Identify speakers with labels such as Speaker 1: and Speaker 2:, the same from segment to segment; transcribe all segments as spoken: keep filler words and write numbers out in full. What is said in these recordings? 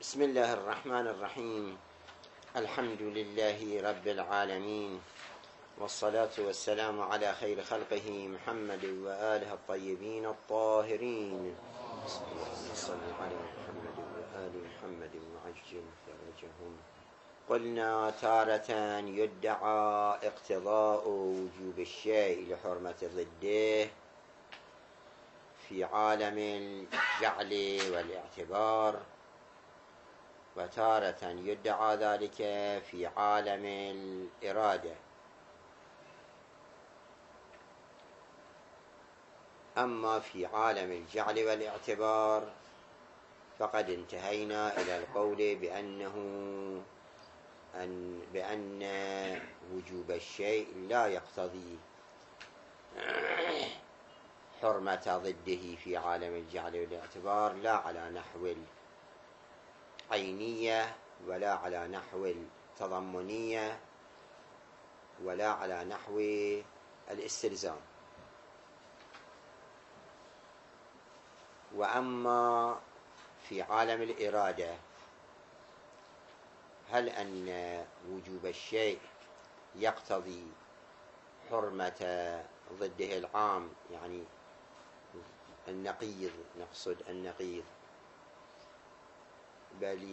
Speaker 1: بسم الله الرحمن الرحيم. الحمد لله رب العالمين، والصلاة والسلام على خير خلقه محمد وآله الطيبين الطاهرين. اللهم صل على محمد وآل محمد وعجل فرجهم. قلنا تارة يدعى اقتضاء وجوب الشيء لحرمة ضده في عالم الجعل والاعتبار، وتارة يدعى ذلك في عالم الإرادة. أما في عالم الجعل والاعتبار فقد انتهينا إلى القول بأنه أن بأن وجوب الشيء لا يقتضي حرمة ضده في عالم الجعل والاعتبار، لا على نحو العينية ولا على نحو التضمنية ولا على نحو الاستلزام. وأما في عالم الإرادة، هل أن وجوب الشيء يقتضي حرمة ضده العام، يعني النقيض، نقصد النقيض، بل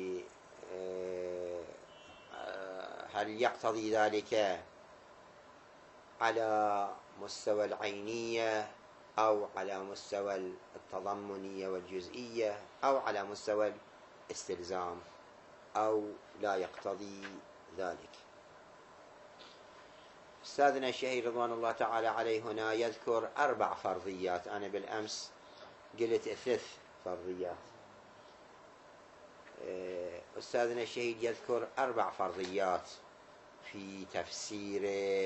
Speaker 1: هل يقتضي ذلك على مستوى العينية أو على مستوى التضمنية والجزئية أو على مستوى الاستلزام، أو لا يقتضي ذلك؟ أستاذنا الشهير رضوان الله تعالى عليه هنا يذكر أربع فرضيات. أنا بالأمس قلت ثلاث فرضيات. أستاذنا الشهيد يذكر أربع فرضيات في تفسير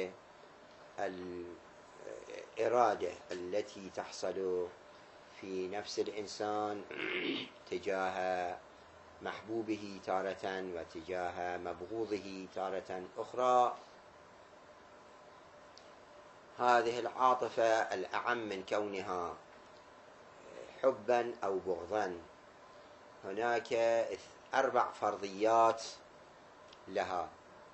Speaker 1: الإرادة التي تحصل في نفس الإنسان تجاه محبوبه تارة وتجاه مبغوضه تارة أخرى. هذه العاطفة الأعم من كونها حبا أو بغضا، هناك أربع فرضيات لها.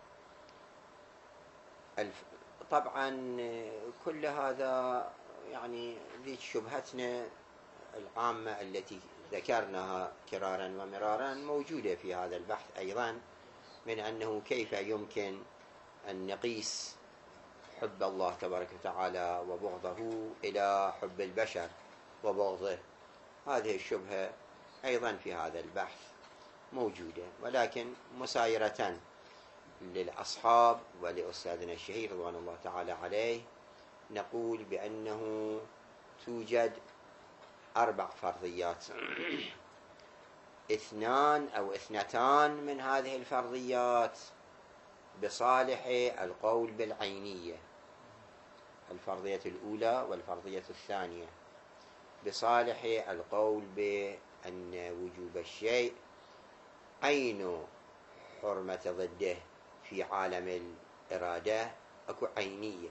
Speaker 1: طبعا كل هذا يعني ذي شبهتنا العامة التي ذكرناها كرارا ومرارا موجودة في هذا البحث أيضا، من أنه كيف يمكن أن نقيس حب الله تبارك وتعالى وبغضه إلى حب البشر وبغضه. هذه الشبهة أيضا في هذا البحث موجودة، ولكن مسايرة للأصحاب ولأستاذنا الشهير رضوان الله تعالى عليه نقول بأنه توجد أربع فرضيات. اثنان أو اثنتان من هذه الفرضيات بصالح القول بالعينية، الفرضية الأولى والفرضية الثانية، بصالح القول بأن وجوب الشيء عين حرمة ضده في عالم الإرادة أكو عينية.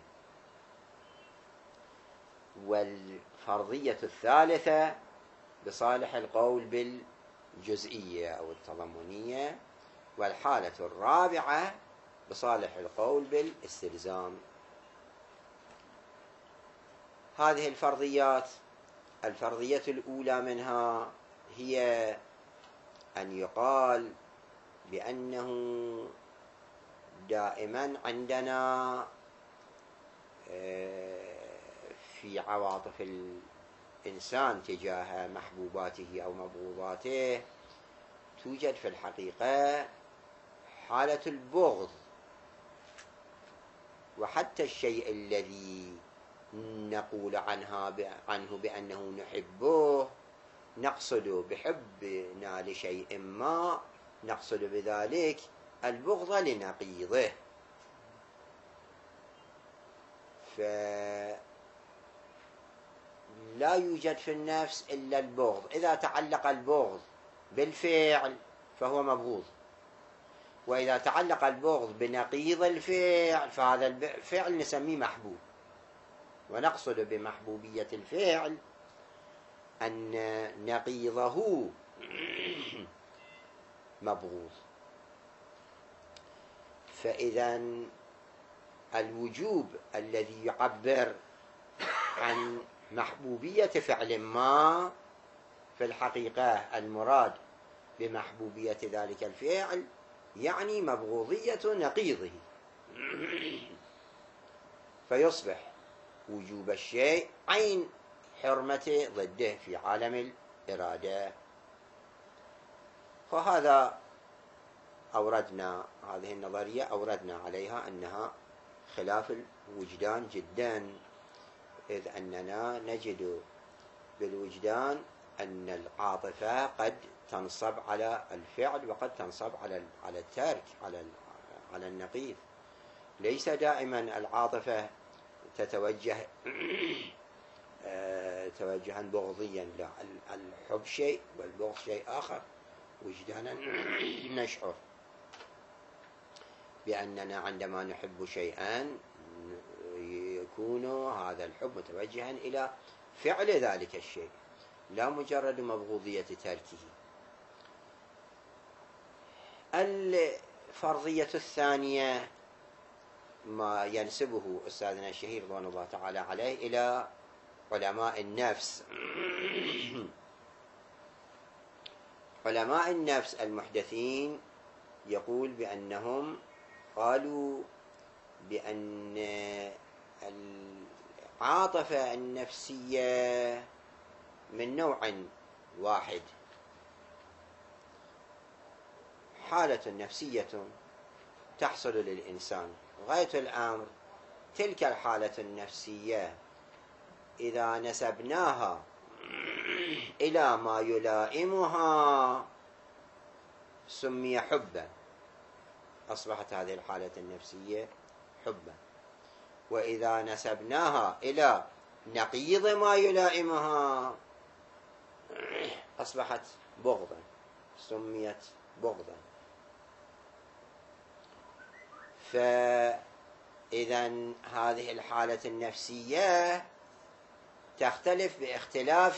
Speaker 1: والفرضية الثالثة بصالح القول بالجزئية أو التضمنية. والحالة الرابعة بصالح القول بالاستلزام. هذه الفرضيات، الفرضية الأولى منها هي أن يقال بأنه دائما عندنا في عواطف الإنسان تجاه محبوباته أو مبغوضاته توجد في الحقيقة حالة البغض. وحتى الشيء الذي نقول عنها عنه بأنه نحبه، نقصد بحبنا لشيء ما نقصد بذلك البغض لنقيضه. فلا يوجد في النفس إلا البغض. إذا تعلق البغض بالفعل فهو مبغوض، وإذا تعلق البغض بنقيض الفعل فهذا الفعل نسميه محبوب. ونقصد بمحبوبية الفعل أن نقيضه مبغوض. فإذا الوجوب الذي يعبر عن محبوبية فعل ما، في الحقيقة المراد بمحبوبية ذلك الفعل يعني مبغوضية نقيضه، فيصبح وجوب الشيء عين حرمة ضده في عالم الإرادة. فهذا أوردنا هذه النظرية أوردنا عليها أنها خلاف الوجدان جدا، إذ أننا نجد بالوجدان أن العاطفة قد تنصب على الفعل وقد تنصب على على الترك، على على النقيض. ليس دائما العاطفة تتوجه توجها بغضيا، لا، الحب شيء والبغض شيء آخر. وجدانا نشعر بأننا عندما نحب شيئا يكون هذا الحب متوجها إلى فعل ذلك الشيء، لا مجرد مبغوضية تركه. الفرضية الثانية ما ينسبه أستاذنا الشهير رضوان الله تعالى عليه إلى علماء النفس. علماء النفس المحدثين يقول بأنهم قالوا بأن العاطفة النفسية من نوع واحد، حالة نفسية تحصل للإنسان. غاية الأمر تلك الحالة النفسية إذا نسبناها إلى ما يلائمها سمي حبا، أصبحت هذه الحالة النفسية حبا. وإذا نسبناها إلى نقيض ما يلائمها أصبحت بغضا، سميت بغضا. فإذا هذه الحالة النفسية تختلف باختلاف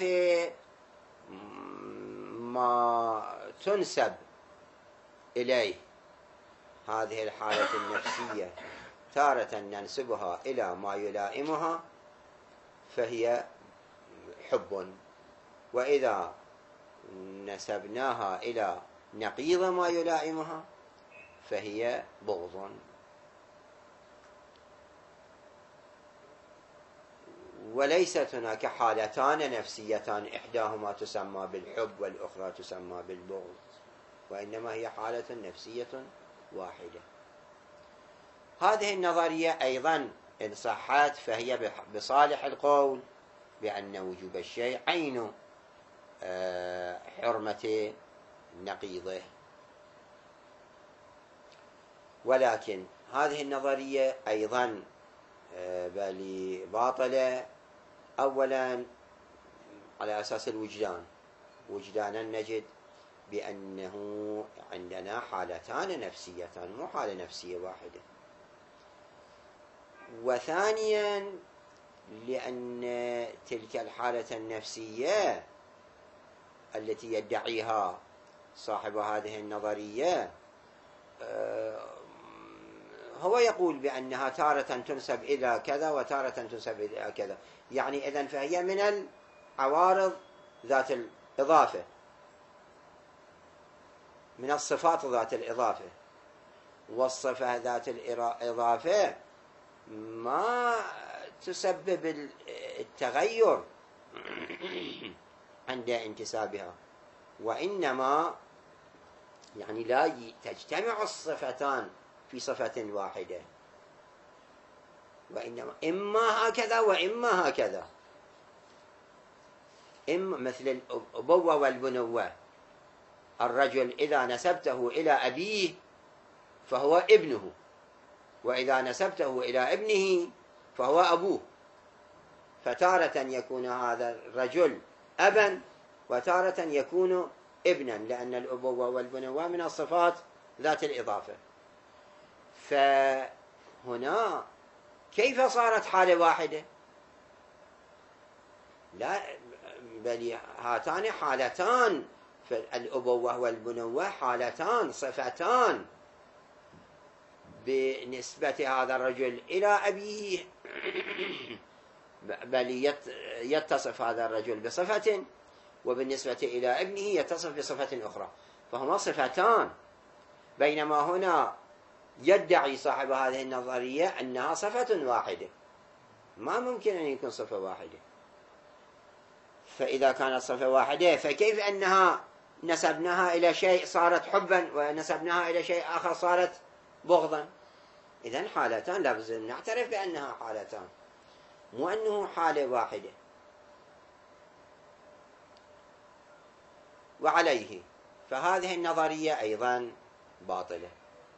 Speaker 1: ما تنسب إليه. هذه الحالة النفسية تارة ننسبها إلى ما يلائمها فهي حب، وإذا نسبناها إلى نقيض ما يلائمها فهي بغض. وليست هناك حالتان نفسيتان إحداهما تسمى بالحب والأخرى تسمى بالبغض، وإنما هي حالة نفسية واحدة. هذه النظرية أيضا إن صحت فهي بصالح القول بأن وجوب الشيء عين حرمة نقيضه. ولكن هذه النظرية أيضا بل باطلة. أولا على أساس الوجدان، وجدانا نجد بأنه عندنا حالتان نفسيتان، مو حالة نفسية واحدة. وثانيا لأن تلك الحالة النفسية التي يدعيها صاحب هذه النظرية هو يقول بأنها تارة تنسب إلى كذا وتارة تنسب إلى كذا، يعني إذن فهي من العوارض ذات الإضافة، من الصفات ذات الإضافة. والصفة ذات الإضافة ما تسبب التغير عند انتسابها، وإنما يعني لا تجتمع الصفتان في صفة واحدة، وإنما إما هكذا وإما هكذا. إما مثل الأبوة والبنوة، الرجل إذا نسبته إلى أبيه فهو ابنه، وإذا نسبته إلى ابنه فهو أبوه. فتارة يكون هذا الرجل أبا وتارة يكون ابنا، لأن الأبوة والبنوة من الصفات ذات الإضافة. فهنا كيف صارت حالة واحدة؟ لا، بل هاتان حالتان فالأبوة والبنوة حالتان، صفتان بنسبة هذا الرجل إلى أبيه، بل يتصف هذا الرجل بصفة، وبالنسبة إلى ابنه يتصف بصفة أخرى، فهما صفتان. بينما هنا يدعي صاحب هذه النظرية أنها صفة واحدة، ما ممكن أن يكون صفة واحدة. فإذا كانت صفة واحدة فكيف أنها نسبناها إلى شيء صارت حبا، ونسبناها إلى شيء آخر صارت بغضا؟ إذن حالتان، لابد أن نعترف بأنها حالتان، مو أنه حالة واحدة. وعليه فهذه النظرية أيضا باطلة.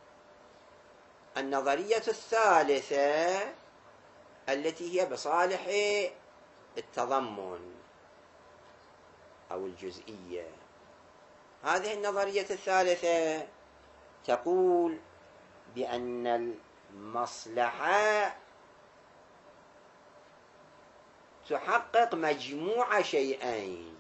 Speaker 1: النظرية الثالثة التي هي بصالح التضمن أو الجزئية، هذه النظرية الثالثة تقول بأن المصلحة تحقق مجموع شيئين،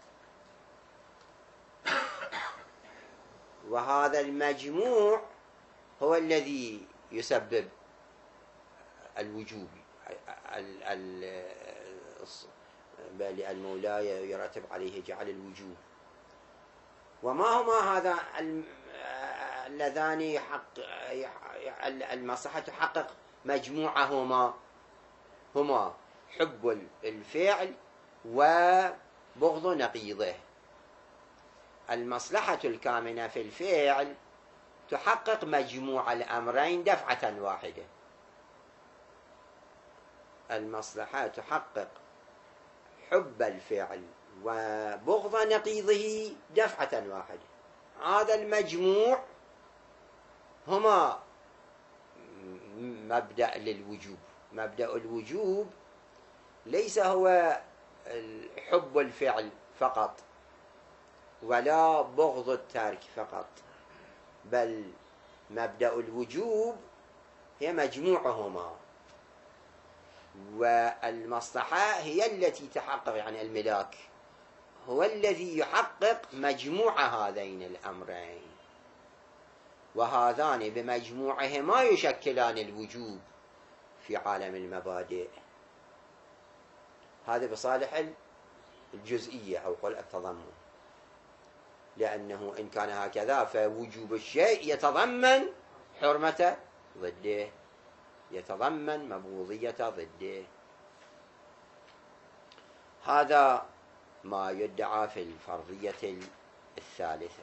Speaker 1: وهذا المجموع هو الذي يسبب الوجوب، بل المولى يرتب عليه جعل الوجوب. وما هما هذا اللذان يحقق المصلحة تحقق مجموعهما؟ هما حب الفعل وبغض نقيضه. المصلحة الكامنة في الفعل تحقق مجموع الأمرين دفعة واحدة. المصلحة تحقق حب الفعل وبغض نقيضه دفعة واحدة. هذا المجموع هما مبدأ للوجوب. مبدأ الوجوب ليس هو حب الفعل فقط ولا بغض الترك فقط، بل مبدأ الوجوب هي مجموعهما، والمصلحة هي التي تحقق، يعني الملاك هو الذي يحقق مجموع هذين الأمرين، وهذان بمجموعهما يشكلان الوجوب في عالم المبادئ. هذا بصالح الجزئية أو قل التضمن، لأنه إن كان هكذا فوجوب الشيء يتضمن حرمة ضده، يتضمن مبغوضية ضده. هذا ما يدعى في الفرضية الثالثة،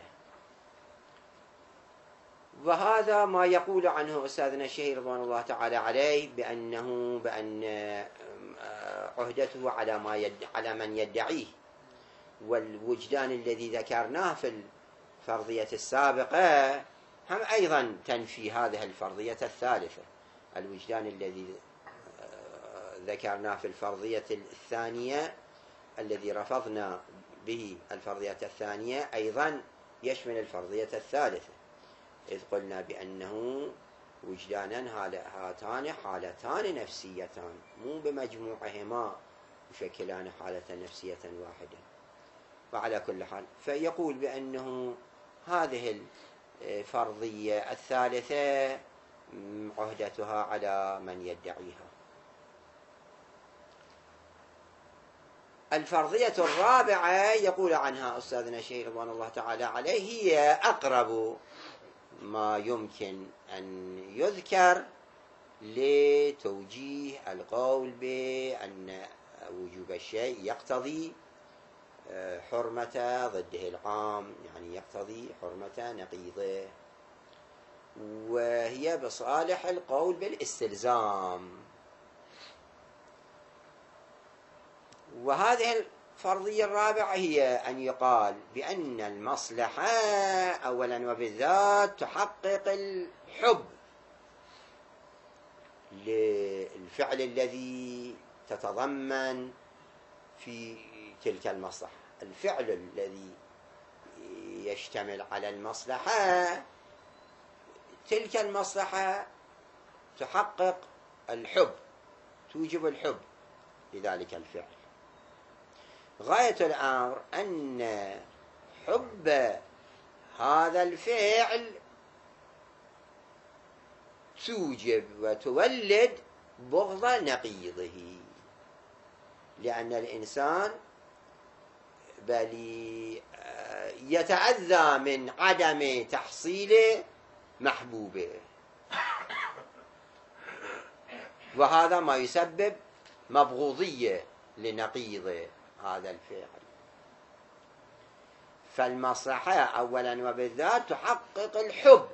Speaker 1: وهذا ما يقول عنه أستاذنا الشهير رضوان الله تعالى عليه بأنه بأن عهدته على ما يد على من يدعيه، والوجدان الذي ذكرناه في الفرضية السابقة هم أيضا تنفي هذه الفرضية الثالثة. الوجدان الذي ذكرناه في الفرضية الثانية الذي رفضنا به الفرضية الثانية أيضا يشمل الفرضية الثالثة، إذ قلنا بأنه وجدانا هاتان حالتان نفسيتان مو بمجموعهما يشكلان حالة نفسية واحدة. وعلى كل حال فيقول بأنه هذه الفرضية الثالثة عهدتها على من يدعيها. الفرضية الرابعة يقول عنها أستاذنا الشهير رضوان الله تعالى عليه هي أقرب ما يمكن أن يذكر لتوجيه القول بأن وجوب الشيء يقتضي حرمة ضده العام، يعني يقتضي حرمة نقيضه، وهي بصالح القول بالاستلزام. وهذه الفرضية الرابعة هي أن يقال بأن المصلحة أولا وبالذات تحقق الحب للفعل الذي تتضمن في تلك المصلحة. الفعل الذي يشتمل على المصلحة، تلك المصلحة تحقق الحب، توجب الحب لذلك الفعل. غاية الأمر أن حب هذا الفعل توجب وتولد بغض نقيضه، لأن الإنسان بل يتأذى من عدم تحصيل محبوبه، وهذا ما يسبب مبغوضية لنقيض هذا الفعل. فالمصلحة أولا وبالذات تحقق الحب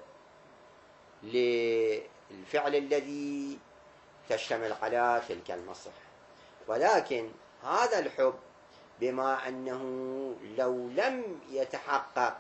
Speaker 1: للفعل الذي تشتمل على تلك المصلحة، ولكن هذا الحب بما أنه لو لم يتحقق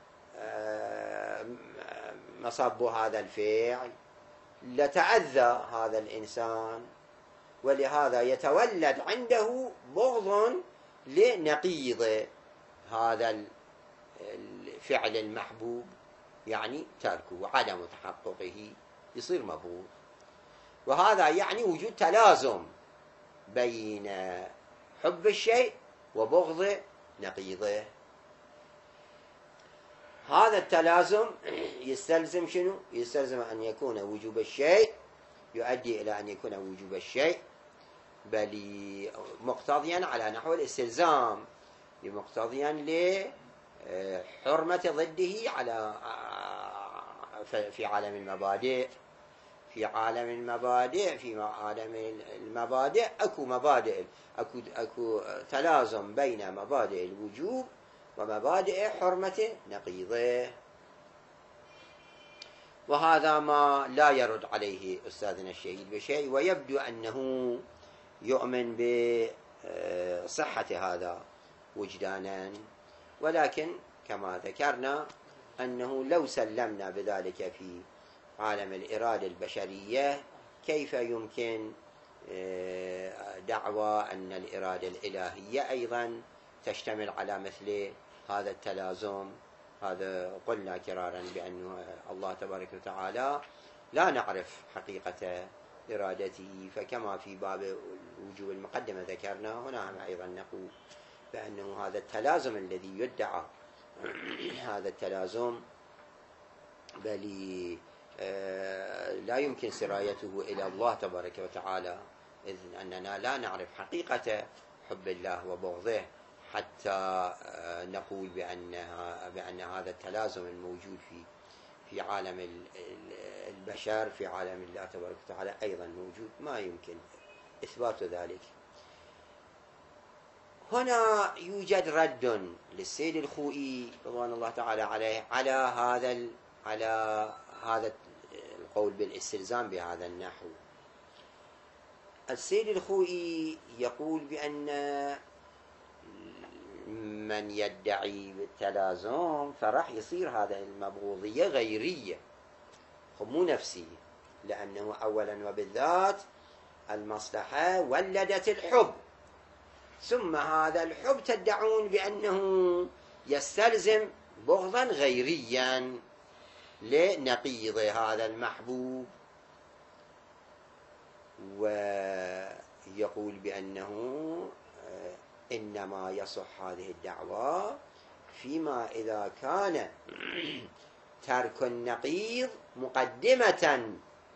Speaker 1: مصب هذا الفعل لتأذى هذا الإنسان، ولهذا يتولد عنده بغض لنقيض هذا الفعل المحبوب، يعني تركه وعدم تحققه يصير مبغوض. وهذا يعني وجود تلازم بين حب الشيء وبغض نقيضه. هذا التلازم يستلزم شنو؟ يستلزم أن يكون وجوب الشيء يؤدي إلى أن يكون وجوب الشيء بل مقتضيا على نحو الاستلزام، مقتضيا لحرمة ضده على في عالم المبادئ. في عالم المبادئ في عالم المبادئ أكو مبادئ أكو أكو تلازم بين مبادئ الوجوب ومبادئ حرمة نقيضه، وهذا ما لا يرد عليه أستاذنا الشهيد بشيء، ويبدو أنه يؤمن بصحة هذا وجدانا. ولكن كما ذكرنا أنه لو سلمنا بذلك في عالم الإرادة البشرية كيف يمكن دعوى أن الإرادة الإلهية أيضا تشتمل على مثل هذا التلازم؟ هذا قلنا كرارا بأن الله تبارك وتعالى لا نعرف حقيقة إرادته، فكما في باب وجوب المقدمة ذكرنا، هنا أيضا نقول بأنه هذا التلازم الذي يدعى هذا التلازم بل لا يمكن سرايته إلى الله تبارك وتعالى، إذ أننا لا نعرف حقيقة حب الله وبغضه حتى نقول بأن بأن هذا التلازم الموجود في في عالم البشر في عالم الله تبارك وتعالى أيضا موجود، ما يمكن إثبات ذلك. هنا يوجد رد للسيد الخوئي رضوان الله تعالى عليه على هذا على هذا القول بالاستلزام بهذا النحو. السيد الخوئي يقول بأن من يدعي بالتلازم فراح يصير هذا المبغوضية غيرية مو نفسية، لأنه أولا وبالذات المصلحة ولدت الحب، ثم هذا الحب تدعون بأنه يستلزم بغضا غيريا لنقيض هذا المحبوب، ويقول بأنه إنما يصح هذه الدعوة فيما إذا كان ترك النقيض مقدمة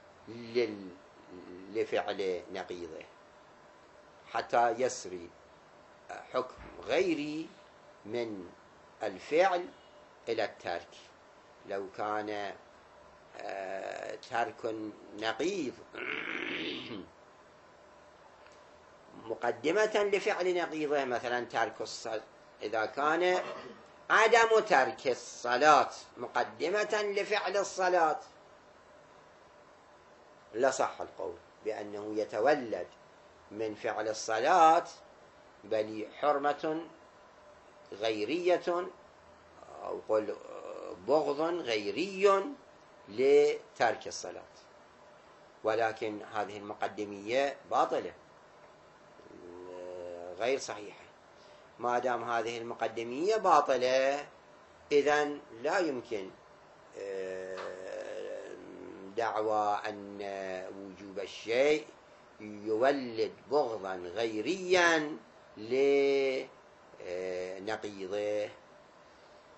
Speaker 1: لفعل نقيضه حتى يسري حكم غيري من الفعل إلى الترك. لو كان ترك نقيض مقدمة لفعل نقيضه، مثلا ترك الصلاة، إذا كان عدم ترك الصلاة مقدمة لفعل الصلاة لصح القول بأنه يتولد من فعل الصلاة بل حرمة غيرية أو قل بغض غيري لترك الصلاة، ولكن هذه المقدمية باطلة غير صحيحة. ما دام هذه المقدمية باطلة إذن لا يمكن دعوى أن وجوب الشيء يولد بغضا غيريا لنقيضه.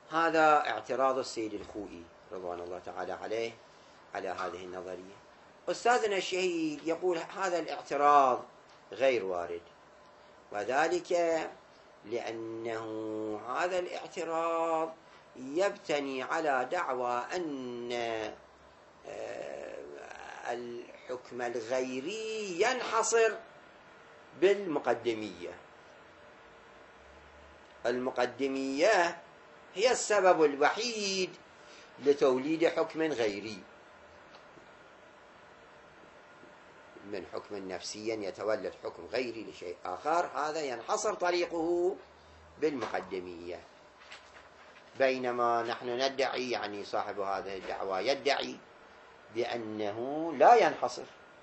Speaker 1: هذا اعتراض السيد الخوئي رضوان الله تعالى عليه على هذه النظرية. أستاذنا الشهيد يقول هذا الاعتراض غير وارد، وذلك لأنه هذا الاعتراض يبتني على دعوى أن الحكم الغيري ينحصر بالمقدمية. المقدمية هي السبب الوحيد لتوليد حكم غيري، من حكم نفسيا يتولد حكم غيري لشيء آخر، هذا ينحصر طريقه بالمقدمية. بينما نحن ندعي، يعني صاحب هذه الدعوة يدعي بأنه لا ينحصر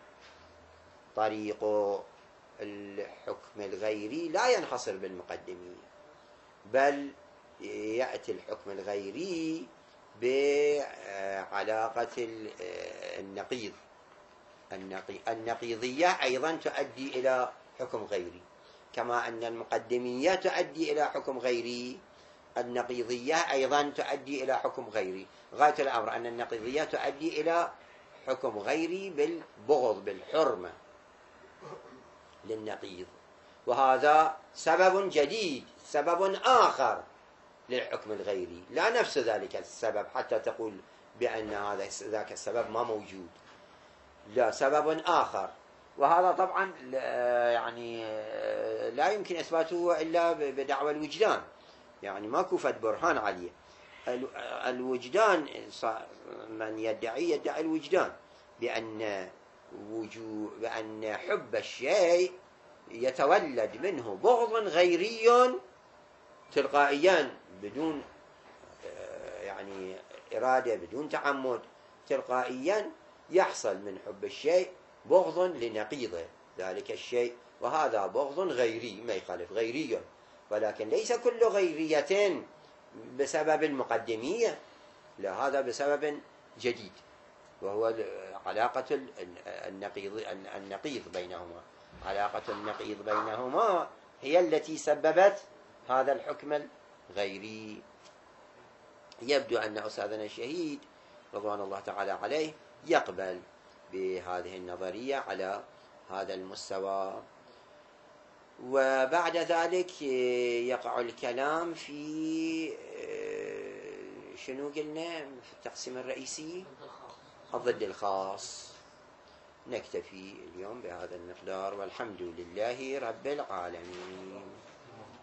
Speaker 1: طريق الحكم الغيري، لا ينحصر بالمقدمية، بل يأتي الحكم الغيري بعلاقة النقيض. النقيضية أيضا تؤدي إلى حكم غيري، كما أن المقدمية تؤدي إلى حكم غيري، النقيضية أيضا تؤدي إلى حكم غيري. غاية الأمر أن النقيضية تؤدي إلى حكم غيري بالبغض، بالحرمة للنقيض، وهذا سبب جديد، سبب آخر للحكم الغيري، لا نفس ذلك السبب حتى تقول بأن هذا ذاك السبب ما موجود، لا، سبب آخر. وهذا طبعا يعني لا يمكن إثباته إلا بدعوى الوجدان، يعني ماكو فد برهان عليه. الوجدان من يدعي يدعي الوجدان بأن وجود بأن حب الشيء يتولد منه بغض غيري تلقائيا، بدون يعني إرادة، بدون تعمد، تلقائيا يحصل من حب الشيء بغض لنقيضه ذلك الشيء، وهذا بغض غيري ما يخالف غيري، ولكن ليس كل غيرية بسبب المقدمية، لا، هذا بسبب جديد، وهو علاقة النقيض النقيض بينهما. علاقة النقيض بينهما هي التي سببت هذا الحكم الغيري. يبدو أن أستاذنا الشهيد رضوان الله تعالى عليه يقبل بهذه النظرية على هذا المستوى. وبعد ذلك يقع الكلام في شنو قلنا في التقسيم الرئيسي؟ الضد الخاص. نكتفي اليوم بهذا المقدار، والحمد لله رب العالمين.